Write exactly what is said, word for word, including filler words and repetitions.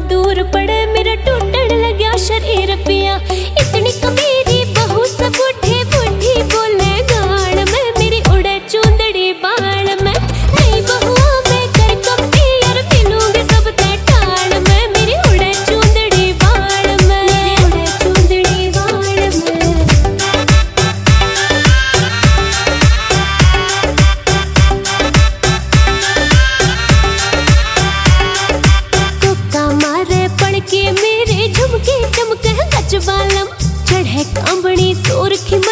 दूर पड़े मेरा टूटन लग्या शरीर पिया। इतनी कमीरी बहू से बूढ़ी बूढ़ी बोले गाल में, मेरी उड़े चूंदड़ी बाल में। नई बहुआ में कर कपी यार मिलूंगी सब ते टाल में, मेरी उड़े चूंदड़ी बाल में, मेरी उड़े चूंदड़ी बाल में। तुक्का मारे पड़ के मेरे झुमके चमके गज बालम, चढ़े कांबड़ी सोरखी